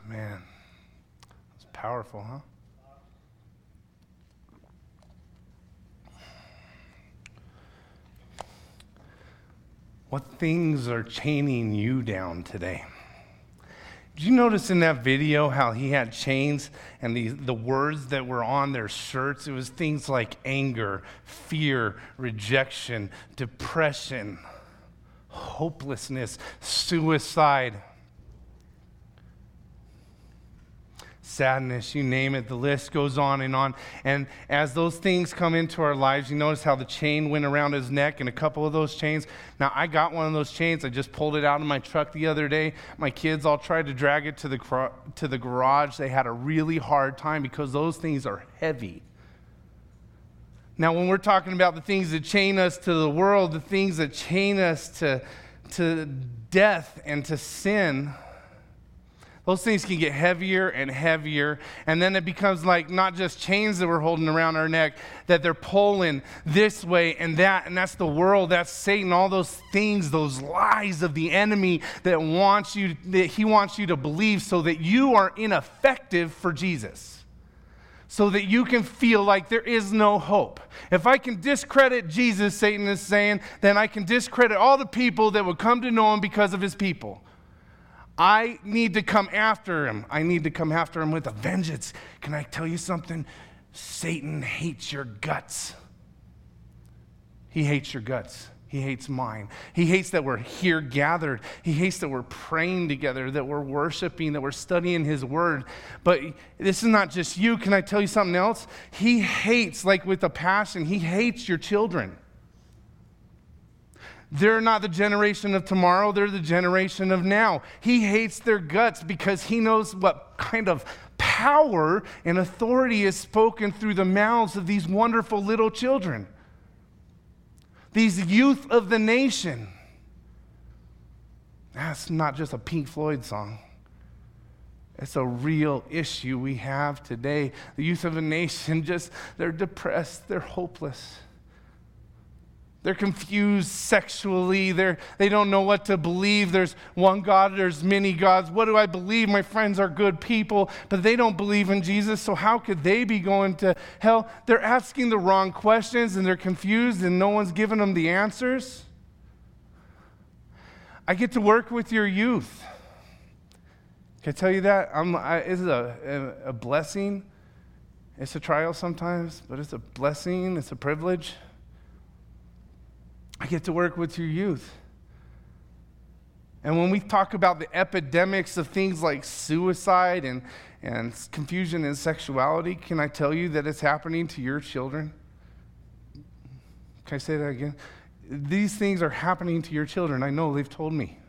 Man, it's powerful, huh? What things are chaining you down today? Did you notice in that video how he had chains and the words that were on their shirts? It was things like anger, fear, rejection, depression, hopelessness, suicide, sadness, you name it. The list goes on. And as those things come into our lives, you notice how the chain went around his neck and a couple of those chains. Now, I got one of those chains. I just pulled it out of my truck the other day. My kids all tried to drag it to the garage. They had a really hard time because those things are heavy. Now, when we're talking about the things that chain us to the world, the things that chain us to death and to sin, those things can get heavier and heavier, and then it becomes like not just chains that we're holding around our neck, that they're pulling this way and that's the world, that's Satan, all those things, those lies of the enemy that he wants you to believe so that you are ineffective for Jesus, so that you can feel like there is no hope. If I can discredit Jesus, Satan is saying, then I can discredit all the people that would come to know him because of his people. I need to come after him. I need to come after him with a vengeance. Can I tell you something? Satan hates your guts. He hates your guts. He hates mine. He hates that we're here gathered. He hates that we're praying together, that we're worshiping, that we're studying his word. But this is not just you. Can I tell you something else? He hates, like with a passion, he hates your children. They're not the generation of tomorrow, they're the generation of now. He hates their guts because he knows what kind of power and authority is spoken through the mouths of these wonderful little children. These youth of the nation. That's not just a Pink Floyd song. It's a real issue we have today. The youth of a nation, they're depressed, they're hopeless. They're confused sexually. They don't know what to believe. There's one God, there's many gods. What do I believe? My friends are good people, but they don't believe in Jesus, so how could they be going to hell? They're asking the wrong questions, and they're confused, and no one's giving them the answers. I get to work with your youth. Can I tell you that? It's a blessing. It's a trial sometimes, but it's a blessing. It's a privilege. I get to work with your youth. And when we talk about the epidemics of things like suicide and confusion and sexuality, can I tell you that it's happening to your children? Can I say that again? These things are happening to your children. I know, they've told me.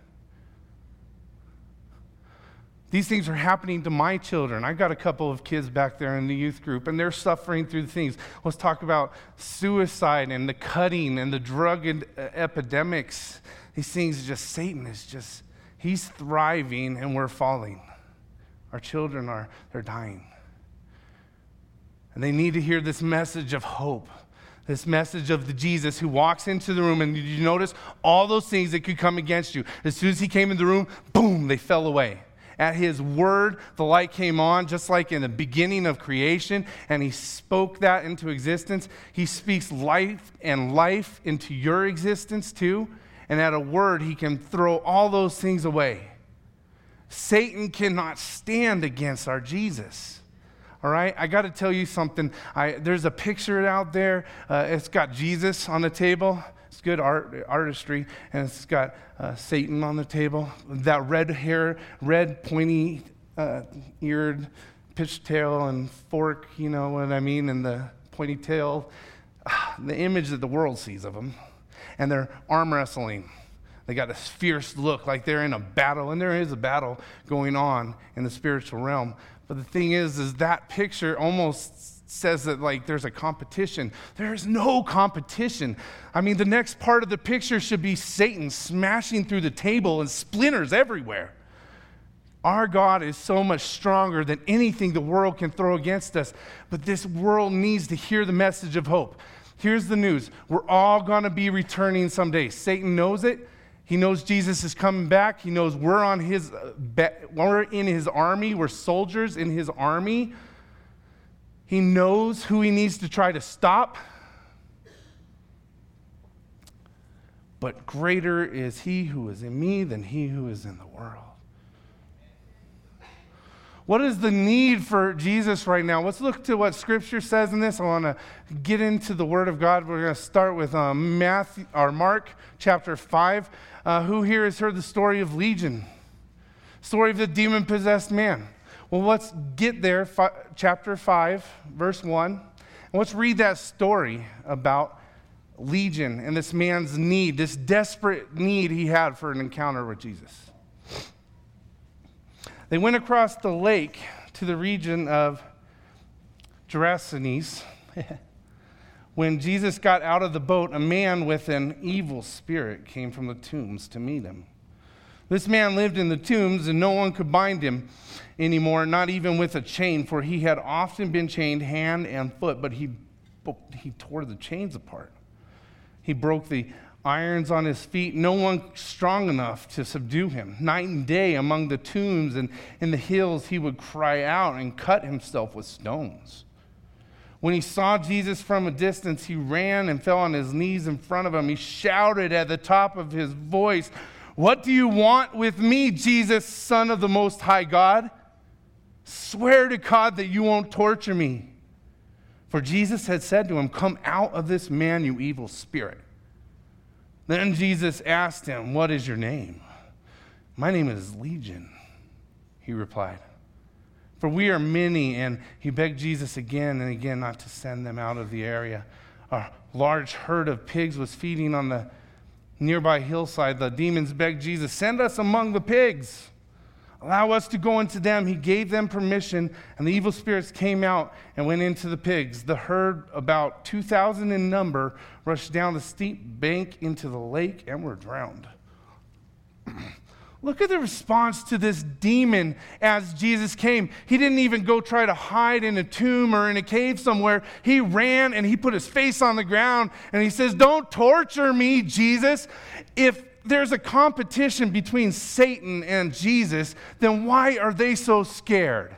These things are happening to my children. I got a couple of kids back there in the youth group, and they're suffering through things. Let's talk about suicide and the cutting and the drug epidemics. These things, Satan is he's thriving and we're falling. Our children they're dying. And they need to hear this message of hope, this message of the Jesus who walks into the room, and did you notice all those things that could come against you? As soon as he came in the room, boom, they fell away. At his word, the light came on, just like in the beginning of creation, and he spoke that into existence. He speaks life into your existence too, and at a word, he can throw all those things away. Satan cannot stand against our Jesus. All right, I got to tell you something. There's a picture out there. It's got Jesus on the table. It's good artistry, and it's got Satan on the table. That red hair, red pointy eared pigtail and fork, you know what I mean, and the pointy tail. The image that the world sees of them. And they're arm wrestling. They got this fierce look like they're in a battle, and there is a battle going on in the spiritual realm. But the thing is that picture almost says that like there's a competition. There's no competition. I mean, the next part of the picture should be Satan smashing through the table and splinters everywhere. Our God is so much stronger than anything the world can throw against us. But this world needs to hear the message of hope. Here's the news. We're all going to be returning someday. Satan knows it. He knows Jesus is coming back. He knows we're in his army. We're soldiers in his army. He knows who he needs to try to stop. But greater is he who is in me than he who is in the world. What is the need for Jesus right now? Let's look to what Scripture says in this. I want to get into the Word of God. We're going to start with Mark chapter 5. Who here has heard the story of Legion? Story of the demon-possessed man. Well, let's get there, chapter 5, verse 1. And let's read that story about Legion and this man's need, this desperate need he had for an encounter with Jesus. They went across the lake to the region of Gerasenes. When Jesus got out of the boat, a man with an evil spirit came from the tombs to meet him. This man lived in the tombs, and no one could bind him anymore, not even with a chain, for he had often been chained hand and foot, but he tore the chains apart. He broke the irons on his feet, no one strong enough to subdue him. Night and day among the tombs and in the hills, he would cry out and cut himself with stones. When he saw Jesus from a distance, he ran and fell on his knees in front of him. He shouted at the top of his voice, "What do you want with me, Jesus, Son of the Most High God? Swear to God that you won't torture me." For Jesus had said to him, "Come out of this man, you evil spirit." Then Jesus asked him, "What is your name?" "My name is Legion," he replied, "for we are many." And he begged Jesus again and again not to send them out of the area. A large herd of pigs was feeding on the nearby hillside. The demons begged Jesus, "Send us among the pigs. Allow us to go into them." He gave them permission, and the evil spirits came out and went into the pigs. The herd, about 2,000 in number, rushed down the steep bank into the lake and were drowned. Look at the response to this demon as Jesus came. He didn't even go try to hide in a tomb or in a cave somewhere. He ran and he put his face on the ground and he says, "Don't torture me, Jesus." If there's a competition between Satan and Jesus, then why are they so scared?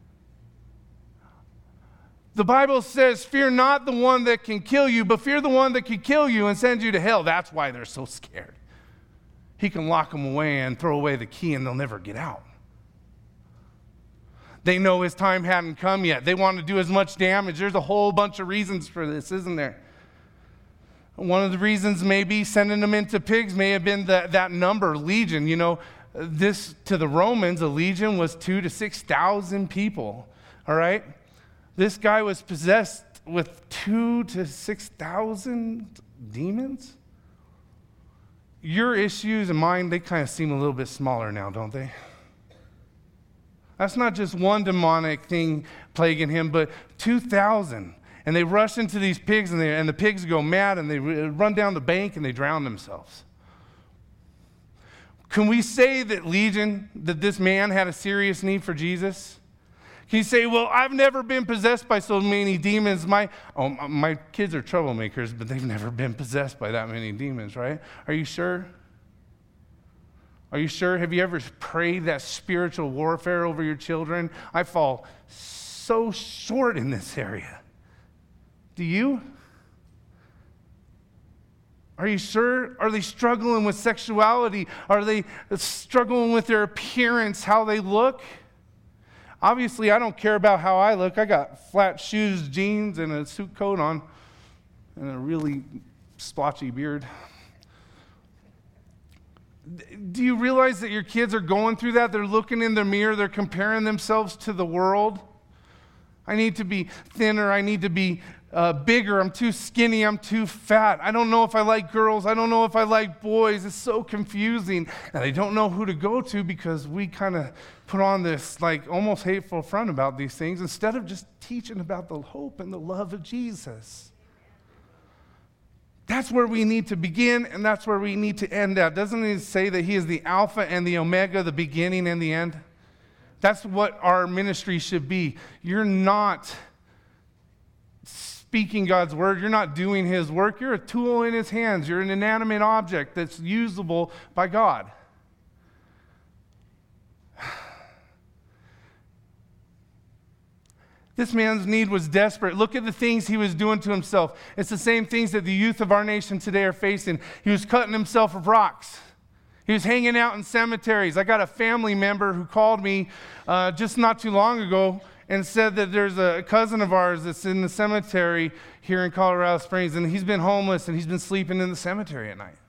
The Bible says, "Fear not the one that can kill you, but fear the one that can kill you and send you to hell." That's why they're so scared. He can lock them away and throw away the key and they'll never get out. They know his time hadn't come yet. They want to do as much damage. There's a whole bunch of reasons for this, isn't there? One of the reasons maybe sending them into pigs may have been that number, legion. You know, this to the Romans, a legion was 2,000 to 6,000 people, all right? This guy was possessed with 2,000 to 6,000 demons. Your issues and mine, they kind of seem a little bit smaller now, don't they? That's not just one demonic thing plaguing him, but 2,000. And they rush into these pigs, and the pigs go mad, and they run down the bank, and they drown themselves. Can we say that this man had a serious need for Jesus? Can you say, "Well, I've never been possessed by so many demons. My kids are troublemakers, but they've never been possessed by that many demons," right? Are you sure? Are you sure? Have you ever prayed that spiritual warfare over your children? I fall so short in this area. Do you? Are you sure? Are they struggling with sexuality? Are they struggling with their appearance, how they look? Obviously, I don't care about how I look. I got flat shoes, jeans, and a suit coat on, and a really splotchy beard. Do you realize that your kids are going through that? They're looking in the mirror. They're comparing themselves to the world. I need to be thinner. I need to be bigger. I'm too skinny. I'm too fat. I don't know if I like girls. I don't know if I like boys. It's so confusing. And I don't know who to go to because we kind of put on this like almost hateful front about these things instead of just teaching about the hope and the love of Jesus. That's where we need to begin, and that's where we need to end at. Doesn't it say that he is the Alpha and the Omega, the beginning and the end? That's what our ministry should be. You're not speaking God's word. You're not doing his work. You're a tool in his hands. You're an inanimate object that's usable by God. This man's need was desperate. Look at the things he was doing to himself. It's the same things that the youth of our nation today are facing. He was cutting himself with rocks. He was hanging out in cemeteries. I got a family member who called me just not too long ago and said that there's a cousin of ours that's in the cemetery here in Colorado Springs, and he's been homeless and he's been sleeping in the cemetery at night.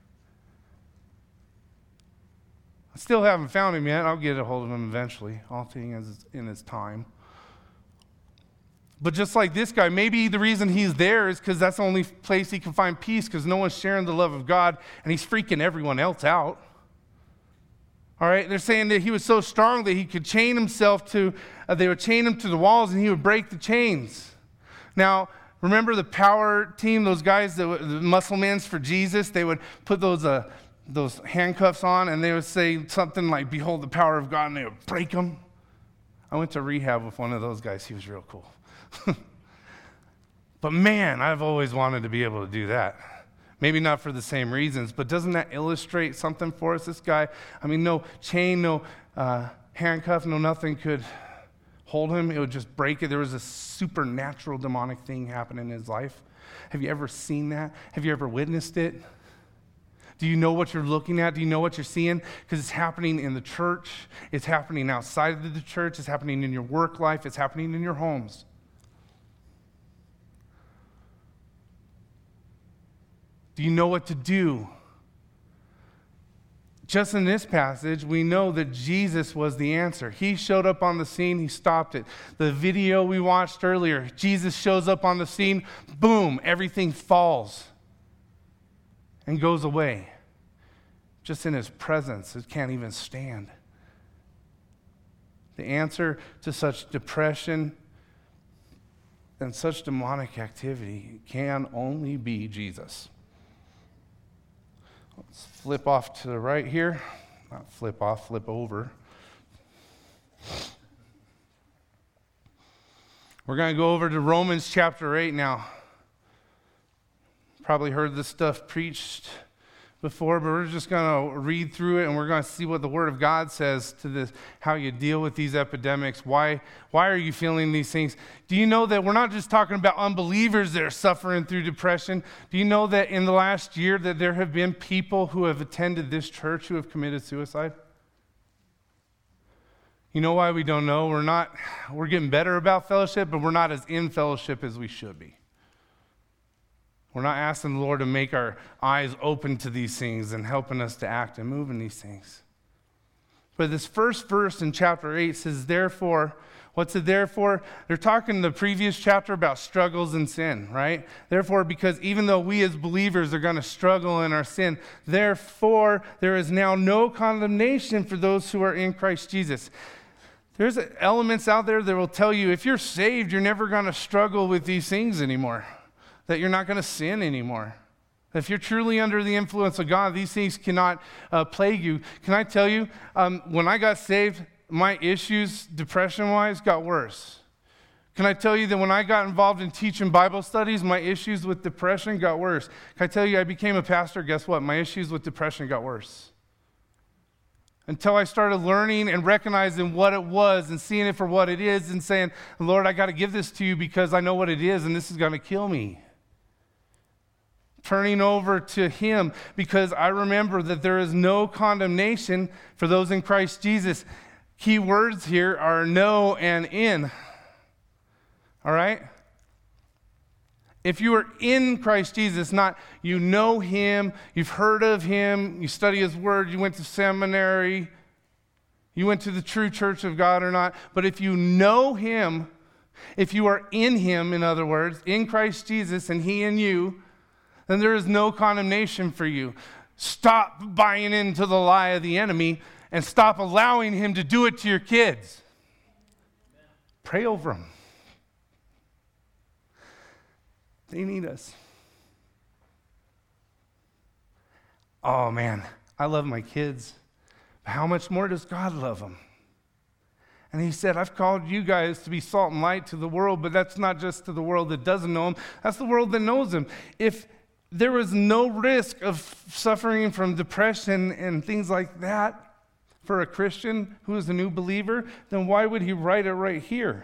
I still haven't found him yet. I'll get a hold of him eventually. All things in his time. But just like this guy, maybe the reason he's there is because that's the only place he can find peace, because no one's sharing the love of God, and he's freaking everyone else out. All right, they're saying that he was so strong that he could chain himself to, they would chain him to the walls, and he would break the chains. Now, remember the power team, those guys, the muscle men for Jesus? They would put those handcuffs on, and they would say something like, "Behold the power of God," and they would break them. I went to rehab with one of those guys. He was real cool. But man, I've always wanted to be able to do that. Maybe not for the same reasons, but doesn't that illustrate something for us? This guy, I mean, no chain, no handcuff, no nothing could hold him. It would just break it. There was a supernatural demonic thing happening in his life. Have you ever seen that? Have you ever witnessed it? Do you know what you're looking at? Do you know what you're seeing? Because it's happening in the church. It's happening outside of the church. It's happening in your work life. It's happening in your homes. Do you know what to do? Just in this passage, we know that Jesus was the answer. He showed up on the scene. He stopped it. The video we watched earlier, Jesus shows up on the scene. Boom, everything falls and goes away. Just in his presence, it can't even stand. The answer to such depression and such demonic activity can only be Jesus. Let's flip off to the right here. Not flip off, flip over. We're going to go over to Romans chapter 8 now. Probably heard this stuff preached before, but we're just going to read through it, and we're going to see what the Word of God says to this, how you deal with these epidemics. Why are you feeling these things? Do you know that we're not just talking about unbelievers that are suffering through depression? Do you know that in the last year that there have been people who have attended this church who have committed suicide? You know why we don't know? We're getting better about fellowship, but we're not as in fellowship as we should be. We're not asking the Lord to make our eyes open to these things and helping us to act and move in these things. But this first verse in chapter 8 says, therefore, what's it therefore? They're talking in the previous chapter about struggles and sin, right? Therefore, because even though we as believers are going to struggle in our sin, therefore, there is now no condemnation for those who are in Christ Jesus. There's elements out there that will tell you if you're saved, you're never going to struggle with these things anymore. That you're not going to sin anymore. If you're truly under the influence of God, these things cannot plague you. Can I tell you, when I got saved, my issues, depression-wise, got worse. Can I tell you that when I got involved in teaching Bible studies, my issues with depression got worse? Can I tell you I became a pastor, guess what? My issues with depression got worse. Until I started learning and recognizing what it was and seeing it for what it is and saying, Lord, I got to give this to you because I know what it is and this is going to kill me. Turning over to him because I remember that there is no condemnation for those in Christ Jesus. Key words here are no and in. All right? If you are in Christ Jesus, not you know him, you've heard of him, you study his word, you went to seminary, you went to the true church of God or not, but if you know him, if you are in him, in other words, in Christ Jesus and he in you, then there is no condemnation for you. Stop buying into the lie of the enemy and stop allowing him to do it to your kids. Pray over them. They need us. Oh man, I love my kids. But how much more does God love them? And he said, I've called you guys to be salt and light to the world, but that's not just to the world that doesn't know him. That's the world that knows him. If there was no risk of suffering from depression and things like that for a Christian who is a new believer, then why would he write it right here?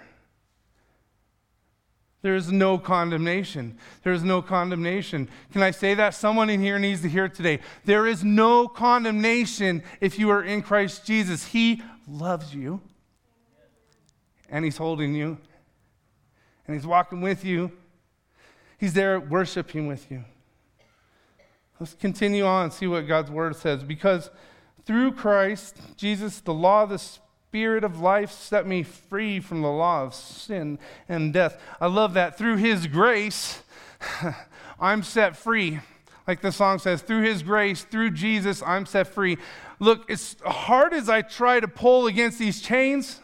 There is no condemnation. There is no condemnation. Can I say that? Someone in here needs to hear it today. There is no condemnation if you are in Christ Jesus. He loves you. And he's holding you. And he's walking with you. He's there worshiping with you. Let's continue on and see what God's word says. Because through Christ Jesus, the law of the Spirit of life set me free from the law of sin and death. I love that. Through his grace, I'm set free. Like the song says, through his grace, through Jesus, I'm set free. Look, as hard as I try to pull against these chains,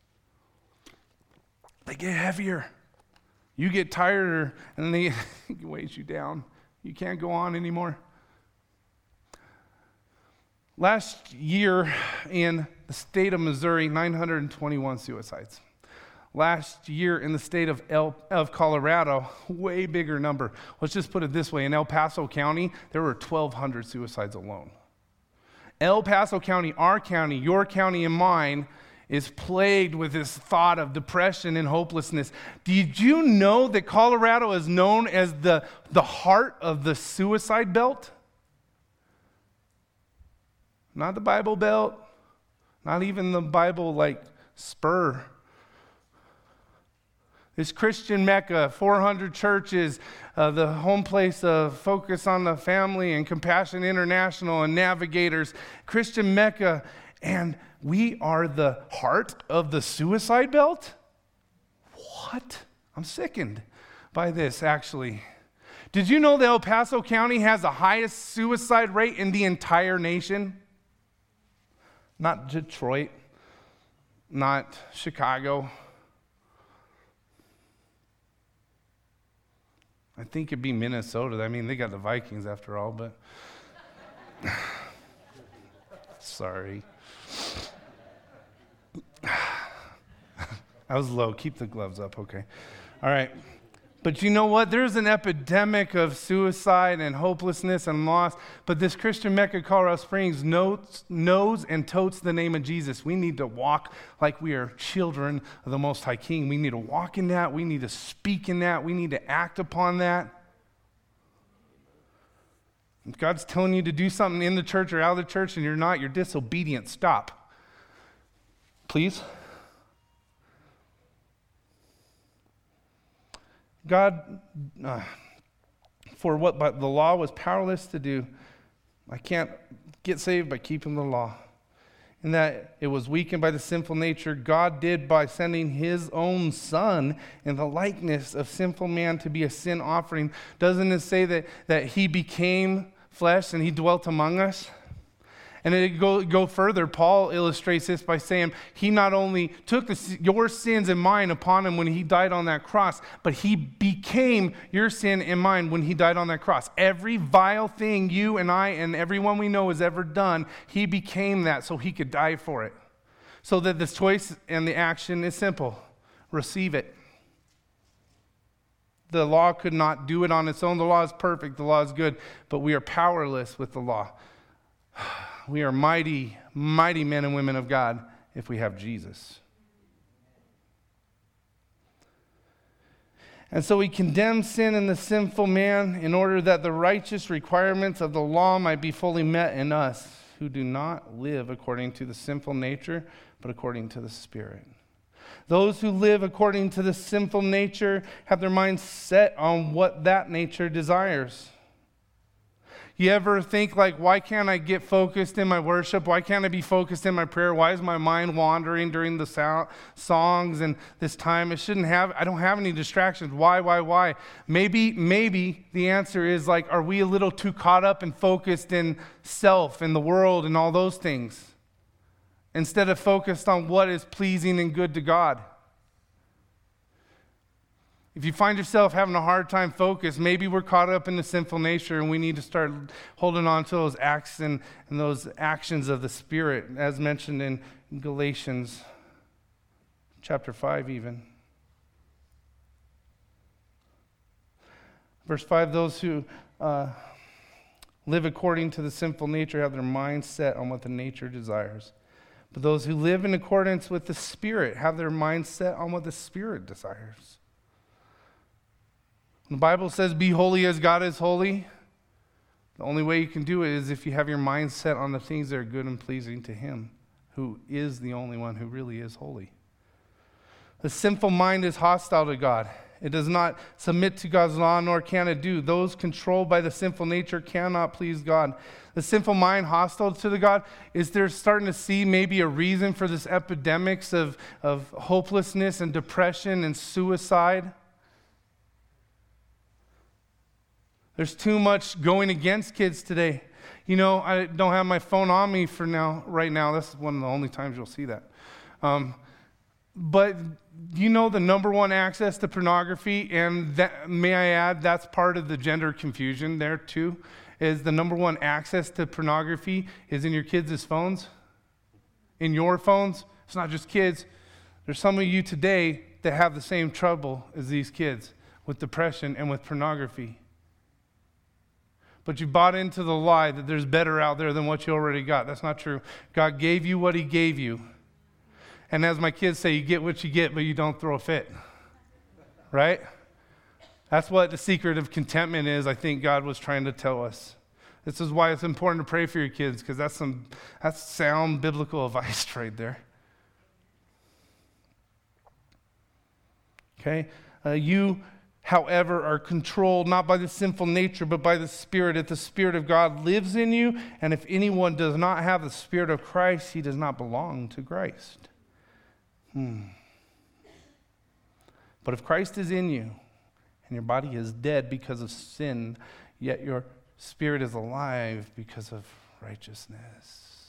they get heavier. You get tired and they weighs you down. You can't go on anymore. Last year in the state of Missouri, 921 suicides. Last year in the state of Colorado, way bigger number. Let's just put it this way. In El Paso County, there were 1,200 suicides alone. El Paso County, our county, your county and mine, is plagued with this thought of depression and hopelessness. Did you know that Colorado is known as the heart of the suicide belt? Not the Bible Belt, not even the Bible like spur. This Christian Mecca, 400 churches, the home place of Focus on the Family and Compassion International and Navigators, Christian Mecca, and we are the heart of the suicide belt? What? I'm sickened by this, actually. Did you know that El Paso County has the highest suicide rate in the entire nation? Not Detroit, not Chicago. I think it'd be Minnesota. I mean, they got the Vikings after all, but sorry. I was low. Keep the gloves up, okay. All right. But you know what? There's an epidemic of suicide and hopelessness and loss. But this Christian Mecca, Colorado Springs, knows and totes the name of Jesus. We need to walk like we are children of the Most High King. We need to walk in that. We need to speak in that. We need to act upon that. If God's telling you to do something in the church or out of the church and you're not, you're disobedient. Stop. Please. God, for what but the law was powerless to do, I can't get saved by keeping the law. And that it was weakened by the sinful nature, God did by sending his own Son in the likeness of sinful man to be a sin offering. Doesn't it say that he became flesh and he dwelt among us? And it go further. Paul illustrates this by saying he not only took your sins and mine upon him when he died on that cross, but he became your sin and mine when he died on that cross. Every vile thing you and I and everyone we know has ever done, he became that so he could die for it. So that the choice and the action is simple. Receive it. The law could not do it on its own. The law is perfect. The law is good. But we are powerless with the law. We are mighty, mighty men and women of God if we have Jesus. And so he condemns sin in the sinful man in order that the righteous requirements of the law might be fully met in us who do not live according to the sinful nature, but according to the Spirit. Those who live according to the sinful nature have their minds set on what that nature desires. You ever think like, why can't I get focused in my worship? Why can't I be focused in my prayer? Why is my mind wandering during the songs and this time? I don't have any distractions. Why? Maybe the answer is like, are we a little too caught up and focused in self and the world and all those things instead of focused on what is pleasing and good to God? If you find yourself having a hard time focus, maybe we're caught up in the sinful nature and we need to start holding on to those acts and those actions of the Spirit, as mentioned in Galatians chapter 5 even. Verse 5, those who live according to the sinful nature have their mind set on what the nature desires. But those who live in accordance with the Spirit have their mind set on what the Spirit desires. The Bible says, be holy as God is holy. The only way you can do it is if you have your mind set on the things that are good and pleasing to Him, who is the only one who really is holy. The sinful mind is hostile to God. It does not submit to God's law, nor can it do. Those controlled by the sinful nature cannot please God. The sinful mind hostile to the God, is they're starting to see maybe a reason for this epidemics of hopelessness and depression and suicide. There's too much going against kids today. You know, I don't have my phone on me right now. That's one of the only times you'll see that. But you know the number one access to pornography, and that, may I add, that's part of the gender confusion there too, is the number one access to pornography is in your kids' phones. In your phones. It's not just kids. There's some of you today that have the same trouble as these kids with depression and with pornography. But you bought into the lie that there's better out there than what you already got. That's not true. God gave you what He gave you. And as my kids say, you get what you get, but you don't throw a fit. Right? That's what the secret of contentment is, I think God was trying to tell us. This is why it's important to pray for your kids, because that's sound biblical advice right there. Okay? You, however, are controlled not by the sinful nature, but by the Spirit. If the Spirit of God lives in you, and if anyone does not have the Spirit of Christ, he does not belong to Christ. But if Christ is in you, and your body is dead because of sin, yet your spirit is alive because of righteousness.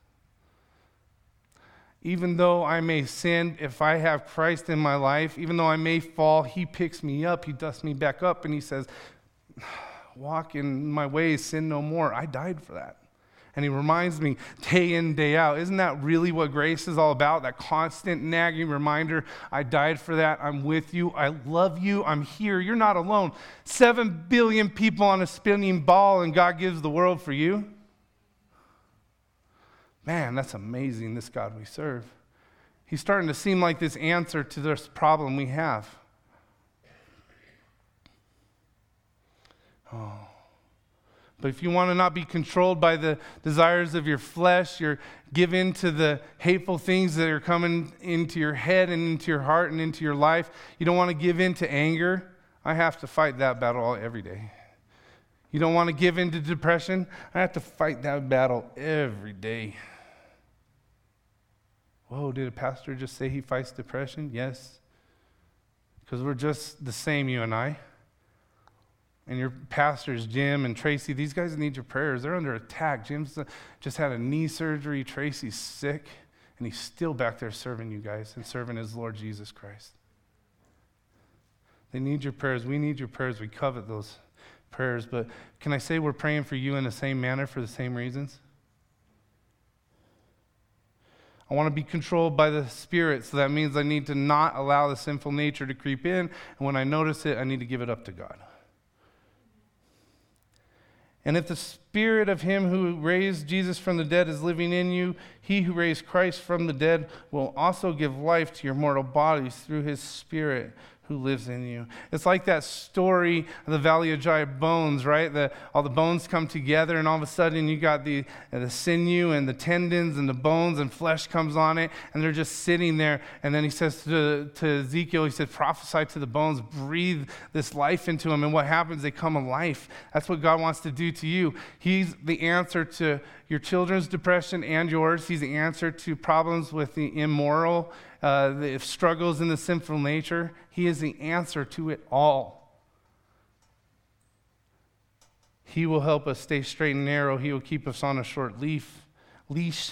Even though I may sin, if I have Christ in my life, even though I may fall, He picks me up, He dusts me back up, and He says, walk in my ways, sin no more. I died for that. And He reminds me day in, day out. Isn't that really what grace is all about? That constant nagging reminder, I died for that, I'm with you, I love you, I'm here, you're not alone. 7 billion people on a spinning ball, and God gives the world for you. Man, that's amazing, this God we serve. He's starting to seem like this answer to this problem we have. Oh. But if you want to not be controlled by the desires of your flesh, you're give in to the hateful things that are coming into your head and into your heart and into your life. You don't want to give in to anger. I have to fight that battle every day. You don't want to give in to depression. I have to fight that battle every day. Whoa, did a pastor just say he fights depression? Yes. Because we're just the same, you and I. And your pastors, Jim and Tracy, these guys need your prayers. They're under attack. Jim's just had a knee surgery. Tracy's sick. And he's still back there serving you guys and serving his Lord Jesus Christ. They need your prayers. We need your prayers. We covet those prayers. But can I say we're praying for you in the same manner for the same reasons? I want to be controlled by the Spirit, so that means I need to not allow the sinful nature to creep in. And when I notice it, I need to give it up to God. And if the Spirit of Him who raised Jesus from the dead is living in you, He who raised Christ from the dead will also give life to your mortal bodies through His Spirit who lives in you. It's like that story of the Valley of Dry Bones, right? All the bones come together, and all of a sudden you got the sinew and the tendons and the bones, and flesh comes on it, and they're just sitting there. And then He says to Ezekiel, He said, prophesy to the bones, breathe this life into them. And what happens? They come alive. That's what God wants to do to you. He's the answer to your children's depression and yours. He's the answer to problems with the immoral, the struggles in the sinful nature. He is the answer to it all. He will help us stay straight and narrow. He will keep us on a short leash.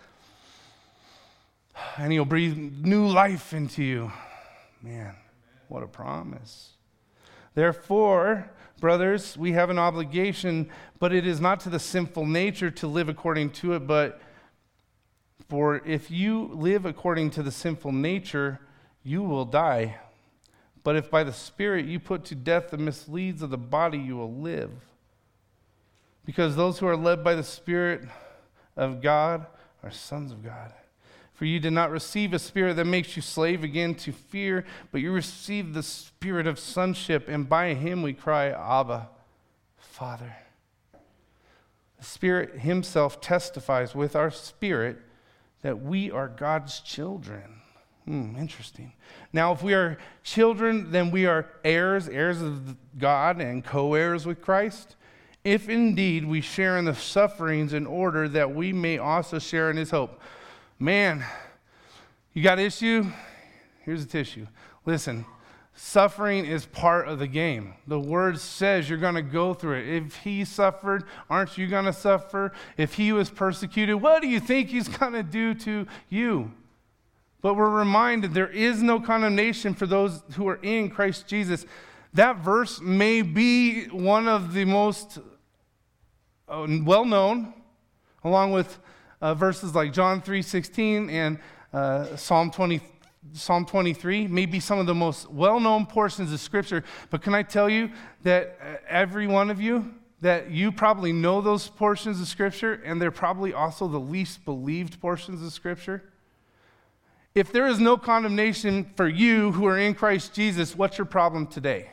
And He'll breathe new life into you. Man, what a promise. Therefore, brothers, we have an obligation, but it is not to the sinful nature to live according to it, but For if you live according to the sinful nature, you will die. But if by the Spirit you put to death the misdeeds of the body, you will live. Because those who are led by the Spirit of God are sons of God. For you did not receive a spirit that makes you slave again to fear, but you received the Spirit of sonship, and by him we cry, Abba, Father. The Spirit himself testifies with our spirit that we are God's children. Interesting. Now, if we are children, then we are heirs of God and co-heirs with Christ, if indeed we share in the sufferings in order that we may also share in his hope. Man, you got issue? Here's the tissue. Listen, suffering is part of the game. The word says you're going to go through it. If he suffered, aren't you going to suffer? If he was persecuted, what do you think he's going to do to you? But we're reminded there is no condemnation for those who are in Christ Jesus. That verse may be one of the most well-known, along with verses like John 3:16 and Psalm 23, may be some of the most well-known portions of Scripture. But can I tell you that every one of you, that you probably know those portions of Scripture, and they're probably also the least believed portions of Scripture? If there is no condemnation for you who are in Christ Jesus, what's your problem today?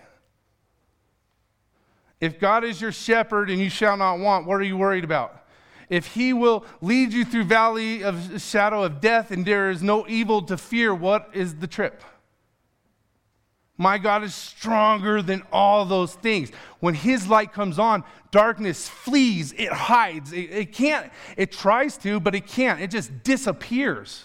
If God is your shepherd and you shall not want, what are you worried about? If he will lead you through valley of shadow of death and there is no evil to fear, what is the trip? My God is stronger than all those things. When his light comes on, darkness flees, it hides. It can't, it tries to, but it can't. It just disappears.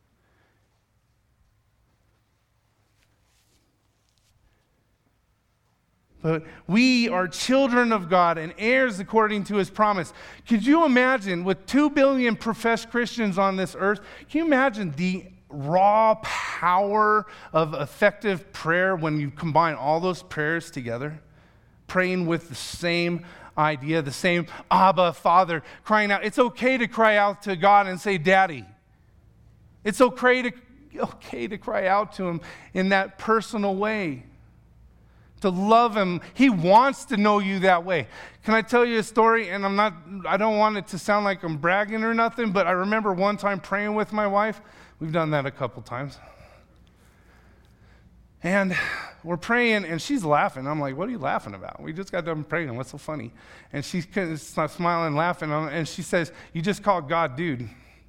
But we are children of God and heirs according to his promise. Could you imagine, with 2 billion professed Christians on this earth, can you imagine the raw power of effective prayer when you combine all those prayers together? Praying with the same idea, the same Abba, Father, crying out. It's okay to cry out to God and say, Daddy. It's okay to cry out to him in that personal way. To love him. He wants to know you that way. Can I tell you a story? And I don't want it to sound like I'm bragging or nothing, but I remember one time praying with my wife. We've done that a couple times. And we're praying, and she's laughing. I'm like, what are you laughing about? We just got done praying. What's so funny? And she's smiling, laughing, and she says, you just called God dude.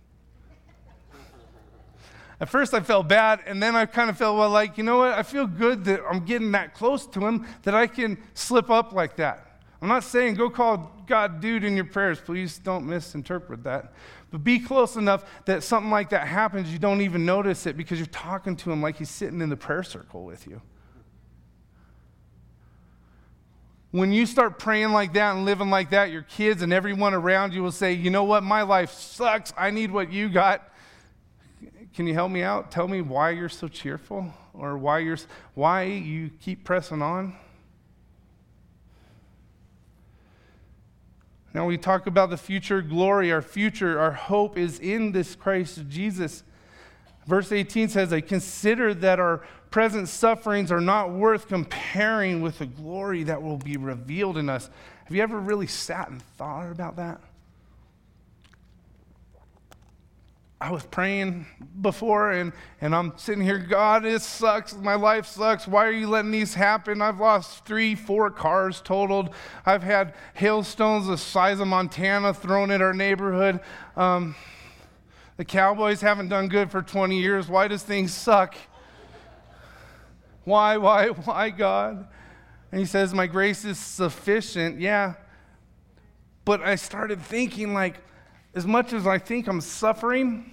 At first I felt bad, and then I kind of felt, well, like, you know what? I feel good that I'm getting that close to him that I can slip up like that. I'm not saying go call God dude in your prayers. Please don't misinterpret that. But be close enough that something like that happens, you don't even notice it because you're talking to him like he's sitting in the prayer circle with you. When you start praying like that and living like that, your kids and everyone around you will say, you know what? My life sucks. I need what you got. Can you help me out? Tell me why you're so cheerful or why you keep pressing on. Now we talk about the future glory. Our hope is in this Christ Jesus. Verse 18 says, I consider that our present sufferings are not worth comparing with the glory that will be revealed in us. Have you ever really sat and thought about that? I was praying before, and I'm sitting here, God, it sucks. My life sucks. Why are you letting these happen? I've lost 3-4 cars totaled. I've had hailstones the size of Montana thrown at our neighborhood. The Cowboys haven't done good for 20 years. Why does things suck? Why, God? And he says, my grace is sufficient. Yeah. But I started thinking, like, as much as I think I'm suffering,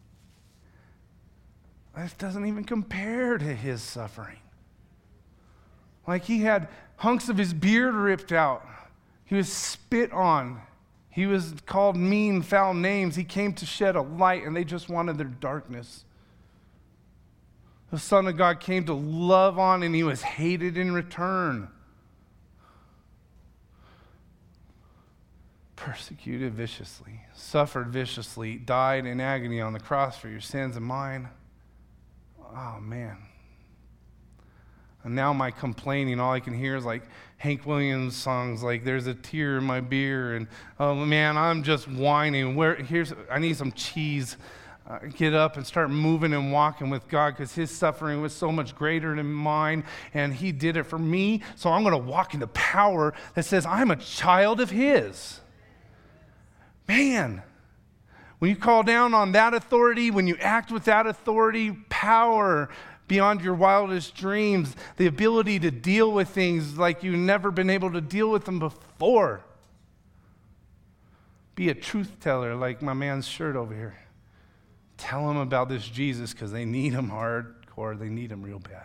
it doesn't even compare to his suffering. Like he had hunks of his beard ripped out. He was spit on. He was called mean, foul names. He came to shed a light, and they just wanted their darkness. The Son of God came to love on, and he was hated in return. persecuted viciously, suffered viciously, died in agony on the cross for your sins and mine. Oh, man. And now my complaining, all I can hear is like Hank Williams songs like "There's a Tear in My Beer," and oh man, I'm just whining. I need some cheese. Get up and start moving and walking with God, because his suffering was so much greater than mine, and he did it for me. So I'm going to walk in the power that says I'm a child of his. Man, when you call down on that authority, when you act with that authority, power beyond your wildest dreams, the ability to deal with things like you've never been able to deal with them before. Be a truth teller like my man's shirt over here. Tell them about this Jesus, because they need him hardcore. They need him real bad.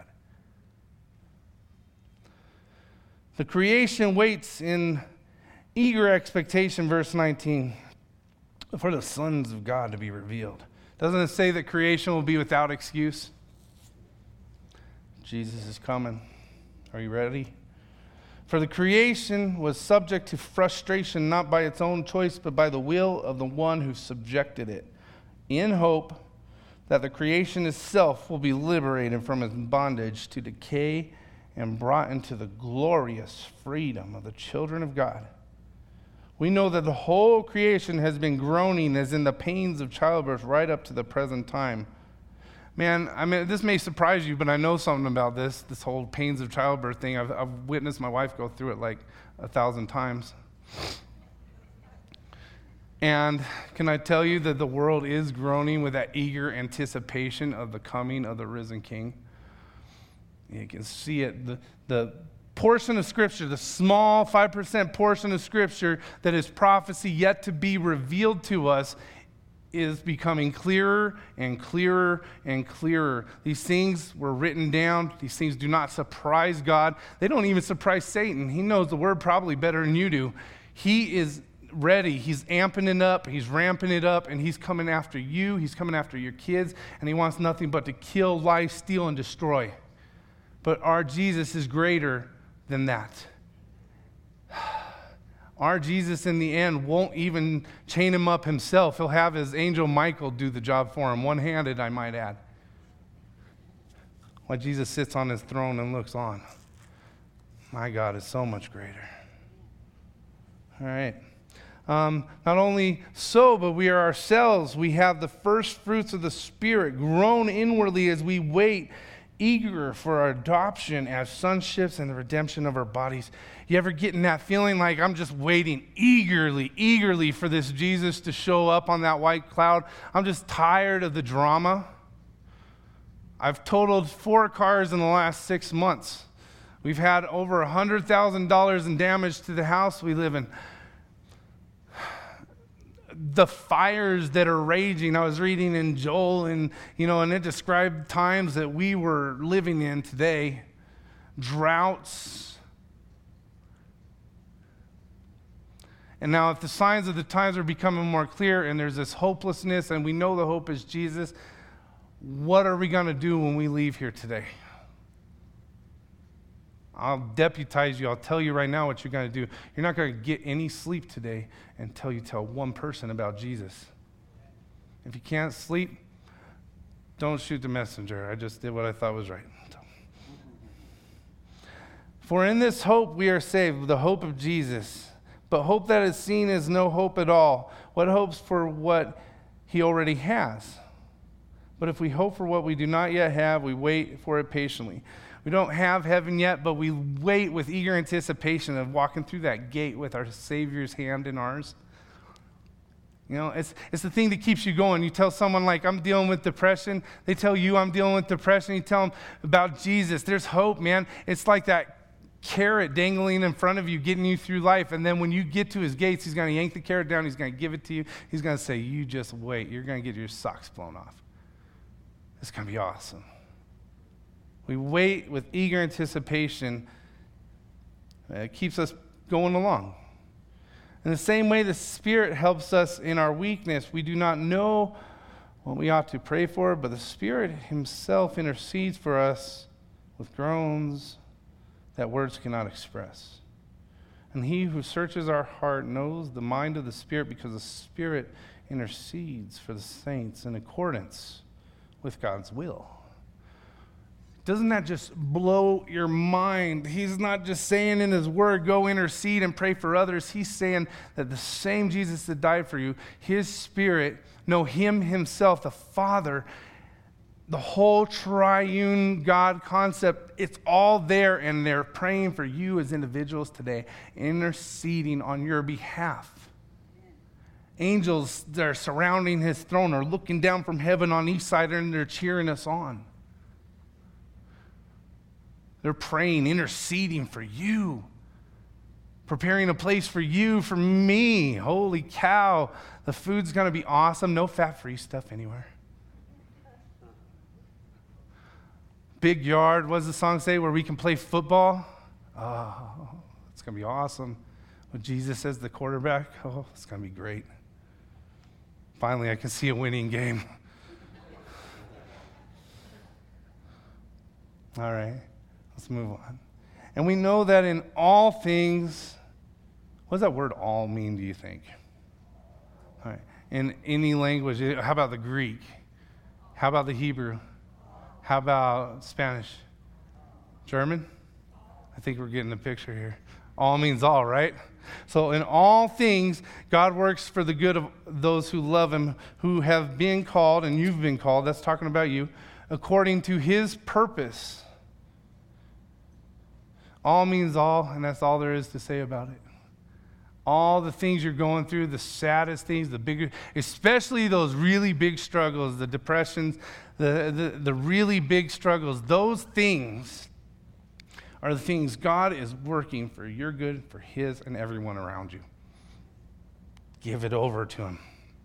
The creation waits in eager expectation, verse 19, for the sons of God to be revealed. Doesn't it say that creation will be without excuse? Jesus is coming. Are you ready? For the creation was subject to frustration, not by its own choice, but by the will of the one who subjected it, in hope that the creation itself will be liberated from its bondage to decay and brought into the glorious freedom of the children of God. We know that the whole creation has been groaning as in the pains of childbirth right up to the present time. Man, I mean, this may surprise you, but I know something about this whole pains of childbirth thing. I've witnessed my wife go through it like 1,000 times. And can I tell you that the world is groaning with that eager anticipation of the coming of the risen King? You can see it. The portion of Scripture, the small 5% portion of Scripture that is prophecy yet to be revealed to us, is becoming clearer and clearer and clearer. These things were written down. These things do not surprise God. They don't even surprise Satan. He knows the word probably better than you do. He is ready. He's amping it up. He's ramping it up, and he's coming after you. He's coming after your kids, and he wants nothing but to kill, lie, steal, and destroy. But our Jesus is greater than that. Our Jesus in the end won't even chain him up himself. He'll have his angel Michael do the job for him, one-handed, I might add. While Jesus sits on his throne and looks on. My God is so much greater. All right. Not only so, but we are ourselves. We have the first fruits of the Spirit grown inwardly as we wait, eager for our adoption as sonships and the redemption of our bodies. You ever get in that feeling like I'm just waiting eagerly for this Jesus to show up on that white cloud? I'm just tired of the drama. I've totaled 4 cars in the last 6 months. We've had over $100,000 in damage to the house we live in. The fires that are raging. I was reading in Joel, and it described times that we were living in today. Droughts. And now if the signs of the times are becoming more clear and there's this hopelessness and we know the hope is Jesus, what are we going to do when we leave here today? I'll deputize you. I'll tell you right now what you're going to do. You're not going to get any sleep today until you tell one person about Jesus. If you can't sleep, don't shoot the messenger. I just did what I thought was right. For in this hope we are saved, the hope of Jesus. But hope that is seen is no hope at all. What hopes for what he already has? But if we hope for what we do not yet have, we wait for it patiently. We don't have heaven yet, but we wait with eager anticipation of walking through that gate with our Savior's hand in ours. It's the thing that keeps you going. You tell someone like, I'm dealing with depression. They tell you, I'm dealing with depression. You tell them about Jesus. There's hope, man. It's like that carrot dangling in front of you, getting you through life. And then when you get to his gates, he's going to yank the carrot down. He's going to give it to you. He's going to say, you just wait. You're going to get your socks blown off. It's going to be awesome. We wait with eager anticipation. It keeps us going along. In the same way, the Spirit helps us in our weakness. We do not know what we ought to pray for, but the Spirit himself intercedes for us with groans that words cannot express. And he who searches our heart knows the mind of the Spirit, because the Spirit intercedes for the saints in accordance with God's will. Doesn't that just blow your mind? He's not just saying in his word, go intercede and pray for others. He's saying that the same Jesus that died for you, his Spirit, no, him himself, the Father, the whole triune God concept, it's all there, and they're praying for you as individuals today, interceding on your behalf. Angels that are surrounding his throne are looking down from heaven on each side, and they're cheering us on. They're praying, interceding for you, preparing a place for you, for me. Holy cow, the food's going to be awesome. No fat-free stuff anywhere. Big yard, what does the song say, where we can play football? Oh, it's going to be awesome. When Jesus says the quarterback, oh, it's going to be great. Finally, I can see a winning game. All right. Let's move on. And we know that in all things, what does that word all mean, do you think? All right. In any language, how about the Greek? How about the Hebrew? How about Spanish? German? I think we're getting the picture here. All means all, right? So in all things, God works for the good of those who love him, who have been called, and you've been called, that's talking about you, according to his purpose. All means all, and that's all there is to say about it. All the things you're going through, the saddest things, the bigger, especially those really big struggles, the depressions, the really big struggles, those things are the things God is working for your good, for his and everyone around you. Give it over to him.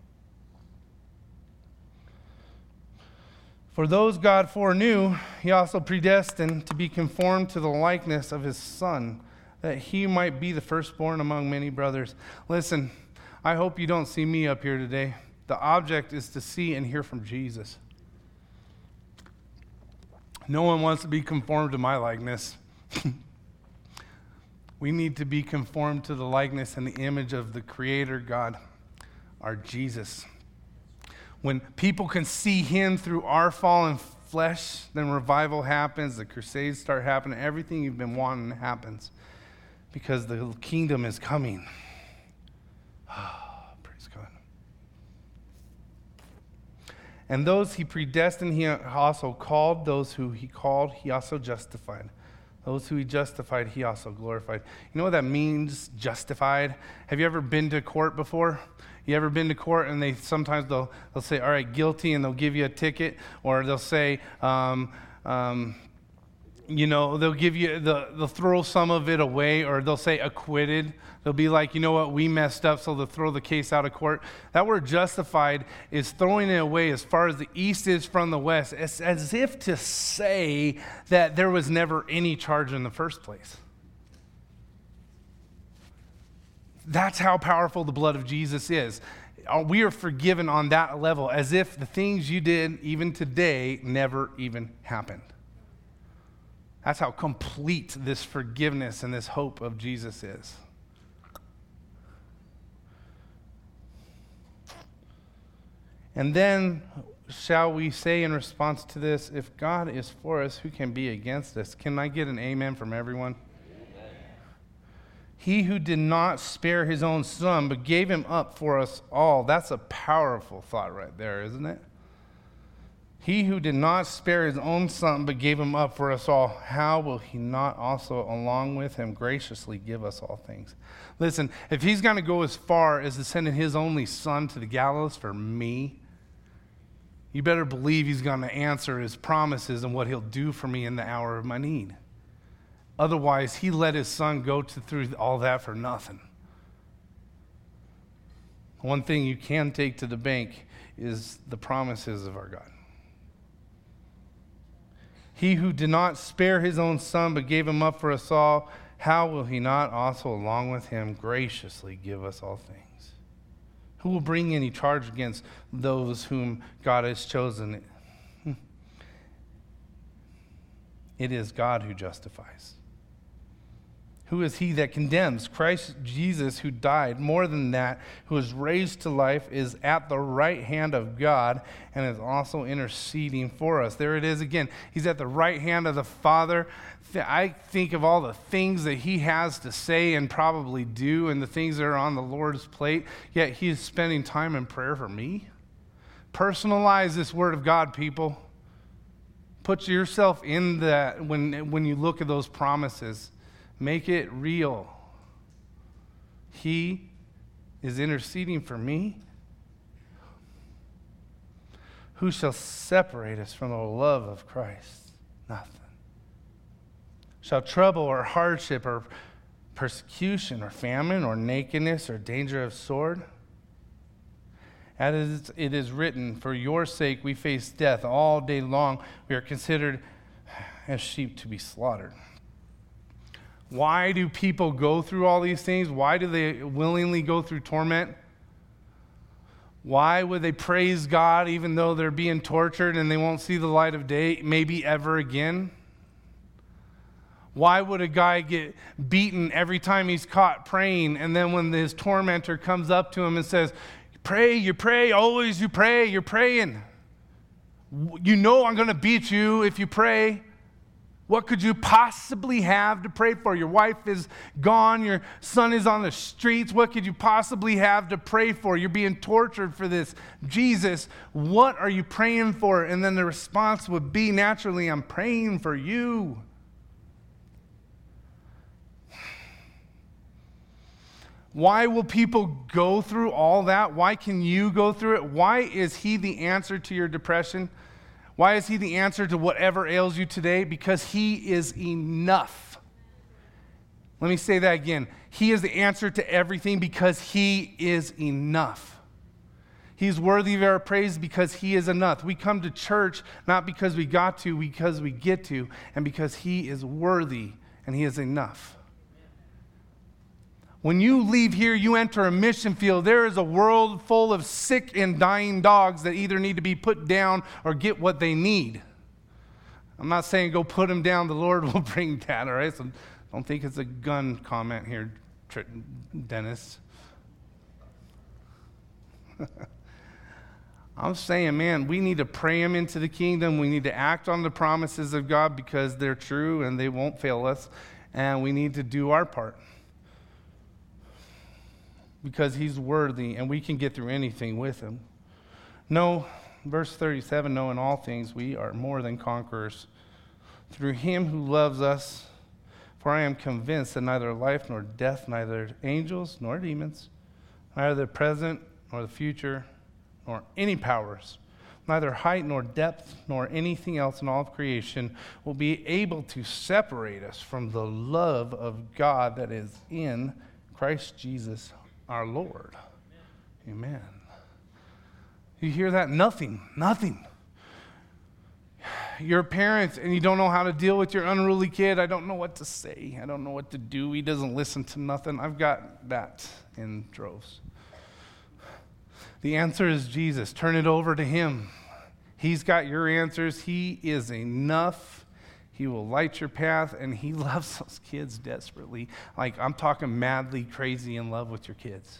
For those God foreknew, he also predestined to be conformed to the likeness of his Son, that he might be the firstborn among many brothers. Listen, I hope you don't see me up here today. The object is to see and hear from Jesus. No one wants to be conformed to my likeness. We need to be conformed to the likeness and the image of the Creator God, our Jesus. When people can see him through our fallen flesh, then revival happens, the crusades start happening, everything you've been wanting happens because the kingdom is coming. Praise God. And those he predestined, he also called. Those who he called, he also justified. Those who he justified, he also glorified. You know what that means, justified? Have you ever been to court before? You ever been to court and sometimes they'll say, all right, guilty, and they'll give you a ticket, or they'll say, they'll give you, they'll throw some of it away, or they'll say acquitted. They'll be like, you know what, we messed up, so they'll throw the case out of court. That word justified is throwing it away as far as the east is from the west. It's as if to say that there was never any charge in the first place. That's how powerful the blood of Jesus is. We are forgiven on that level, as if the things you did even today never even happened. That's how complete this forgiveness and this hope of Jesus is. And then shall we say in response to this, if God is for us, who can be against us? Can I get an amen from everyone? He who did not spare his own son, but gave him up for us all. That's a powerful thought right there, isn't it? He who did not spare his own son, but gave him up for us all, how will he not also, along with him, graciously give us all things? Listen, if he's going to go as far as to send his only son to the gallows for me, you better believe he's going to answer his promises and what he'll do for me in the hour of my need. Otherwise, he let his son go through all that for nothing. One thing you can take to the bank is the promises of our God. He who did not spare his own son, but gave him up for us all, how will he not also, along with him, graciously give us all things? Who will bring any charge against those whom God has chosen? It is God who justifies. Who is he that condemns? Christ Jesus, who died. More than that, who was raised to life, is at the right hand of God and is also interceding for us. There it is again. He's at the right hand of the Father. I think of all the things that he has to say and probably do and the things that are on the Lord's plate, yet he is spending time in prayer for me. Personalize this word of God, people. Put yourself in that when you look at those promises. Make it real. He is interceding for me. Who shall separate us from the love of Christ? Nothing. Shall trouble or hardship or persecution or famine or nakedness or danger of sword? As it is written, for your sake we face death all day long. We are considered as sheep to be slaughtered. Why do people go through all these things? Why do they willingly go through torment? Why would they praise God even though they're being tortured and they won't see the light of day maybe ever again? Why would a guy get beaten every time he's caught praying, and then when his tormentor comes up to him and says, you pray, always you pray, you're praying. You know I'm going to beat you if you pray. What could you possibly have to pray for? Your wife is gone. Your son is on the streets. What could you possibly have to pray for? You're being tortured for this. Jesus, what are you praying for? And then the response would be naturally, I'm praying for you. Why will people go through all that? Why can you go through it? Why is he the answer to your depression? Why is he the answer to whatever ails you today? Because he is enough. Let me say that again. He is the answer to everything because he is enough. He's worthy of our praise because he is enough. We come to church not because we got to, because we get to, and because he is worthy and he is enough. When you leave here, you enter a mission field. There is a world full of sick and dying dogs that either need to be put down or get what they need. I'm not saying go put them down. The Lord will bring that, all right? So don't think it's a gun comment here, Dennis. I'm saying, man, we need to pray them into the kingdom. We need to act on the promises of God because they're true and they won't fail us. And we need to do our part. Because he's worthy and we can get through anything with him. No, verse 37, no, in all things we are more than conquerors through him who loves us. For I am convinced that neither life nor death, neither angels nor demons, neither the present nor the future, nor any powers, neither height nor depth nor anything else in all of creation will be able to separate us from the love of God that is in Christ Jesus our Lord. Amen. You hear that? Nothing. You're a parent and you don't know how to deal with your unruly kid. I don't know what to say. I don't know what to do. He doesn't listen to nothing. I've got that in droves. The answer is Jesus. Turn it over to him. He's got your answers. He is enough. He will light your path, and he loves those kids desperately. Like, I'm talking madly crazy in love with your kids.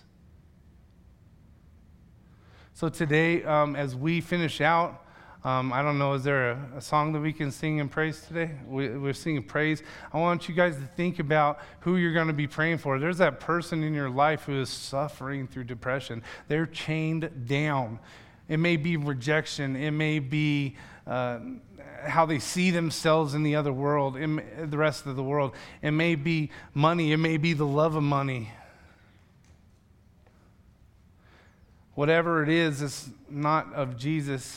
So today, as we finish out, I don't know, is there a song that we can sing in praise today? We're singing praise. I want you guys to think about who you're going to be praying for. There's that person in your life who is suffering through depression. They're chained down. It may be rejection. It may be how they see themselves in the other world, in the rest of the world. It may be money. It may be the love of money. Whatever it is, it's not of Jesus.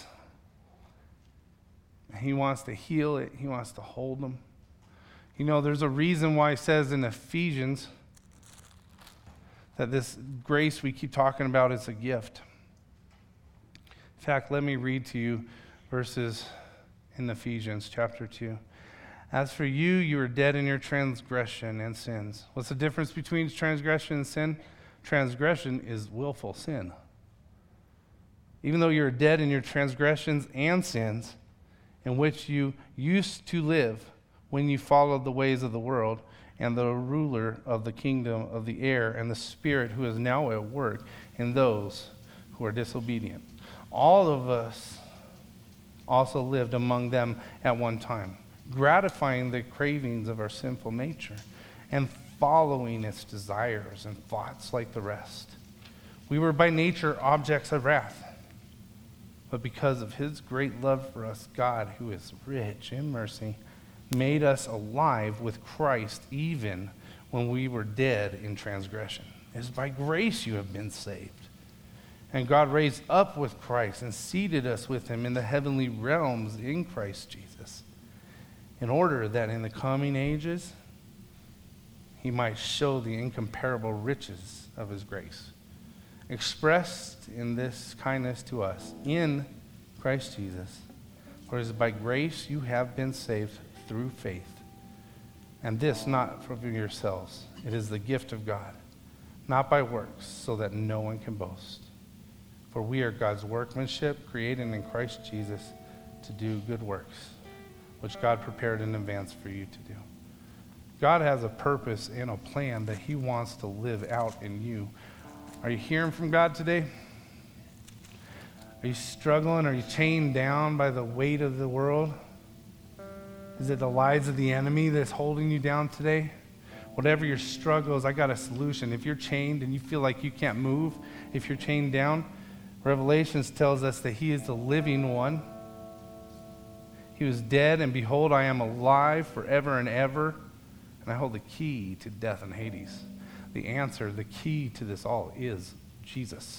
He wants to heal it. He wants to hold them. You know, there's a reason why it says in Ephesians that this grace we keep talking about is a gift. In fact, let me read to you verses in Ephesians chapter 2. As for you, you are dead in your transgression and sins. What's the difference between transgression and sin? Transgression is willful sin. Even though you're dead in your transgressions and sins, in which you used to live when you followed the ways of the world, and the ruler of the kingdom of the air, and the spirit who is now at work in those who are disobedient. All of us also lived among them at one time, gratifying the cravings of our sinful nature and following its desires and thoughts like the rest. We were by nature objects of wrath. But because of his great love for us, God, who is rich in mercy, made us alive with Christ even when we were dead in transgression. It is by grace you have been saved. And God raised up with Christ and seated us with him in the heavenly realms in Christ Jesus, in order that in the coming ages he might show the incomparable riches of his grace, expressed in this kindness to us in Christ Jesus. For it is by grace you have been saved through faith. And this not from yourselves. It is the gift of God, not by works, so that no one can boast. For we are God's workmanship, created in Christ Jesus to do good works, which God prepared in advance for you to do. God has a purpose and a plan that he wants to live out in you. Are you hearing from God today? Are you struggling? Are you chained down by the weight of the world? Is it the lies of the enemy that's holding you down today? Whatever your struggle is, I got a solution. If you're chained and you feel like you can't move, if you're chained down, Revelations tells us that he is the living one. He was dead, and behold, I am alive forever and ever, and I hold the key to death and Hades. The answer, the key to this all is Jesus.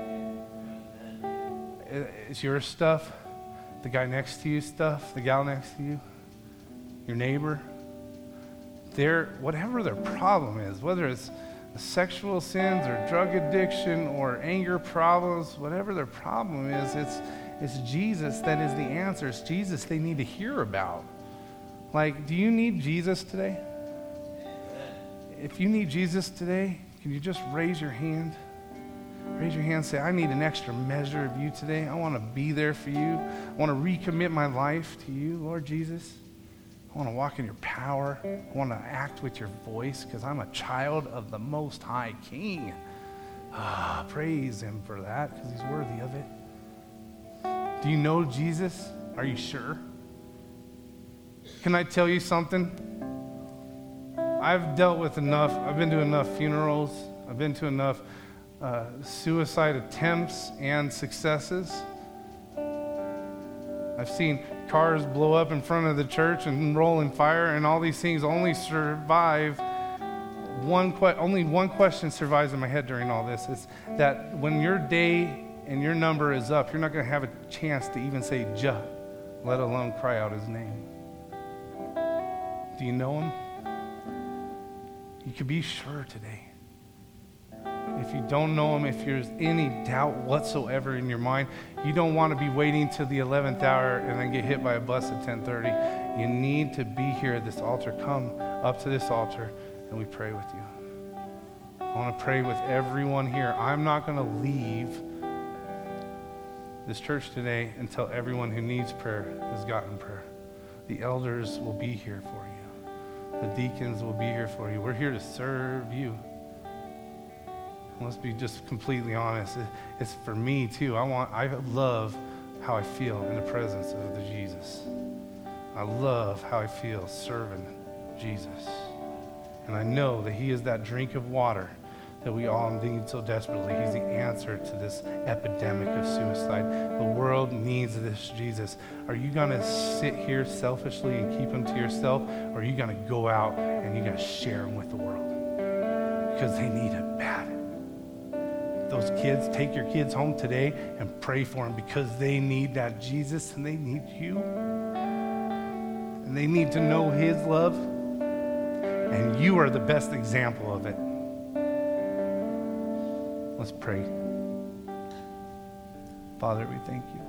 It's your stuff, the guy next to you stuff, the gal next to you, your neighbor. Whatever their problem is, whether it's sexual sins or drug addiction or anger problems, whatever their problem is, it's Jesus that is the answer. It's Jesus they need to hear about. Like, do you need Jesus today? If you need Jesus today, can you just raise your hand? Raise your hand and say, I need an extra measure of you today. I want to be there for you. I want to recommit my life to you, Lord Jesus. I want to walk in your power. I want to act with your voice because I'm a child of the Most High King. Praise him for that because he's worthy of it. Do you know Jesus? Are you sure? Can I tell you something? I've dealt with enough. I've been to enough funerals. I've been to enough suicide attempts and successes. I've seen cars blow up in front of the church and roll in fire, and all these things only survive. Only one question survives in my head during all this. Is that when your day and your number is up, you're not going to have a chance to even say Jah, let alone cry out his name. Do you know him? You can be sure today. If you don't know him, if there's any doubt whatsoever in your mind, you don't want to be waiting till the 11th hour and then get hit by a bus at 10:30. You need to be here at this altar. Come up to this altar and we pray with you. I want to pray with everyone here. I'm not going to leave this church today until everyone who needs prayer has gotten prayer. The elders will be here for you. The deacons will be here for you. We're here to serve you. Let's be just completely honest. It's for me too. I love how I feel in the presence of the Jesus. I love how I feel serving Jesus. And I know that he is that drink of water that we all need so desperately. He's the answer to this epidemic of suicide. The world needs this Jesus. Are you going to sit here selfishly and keep him to yourself? Or are you going to go out and you're going to share him with the world? Because they need it bad. Those kids, take your kids home today and pray for them because they need that Jesus and they need you. And they need to know his love. And you are the best example of it. Let's pray. Father, we thank you.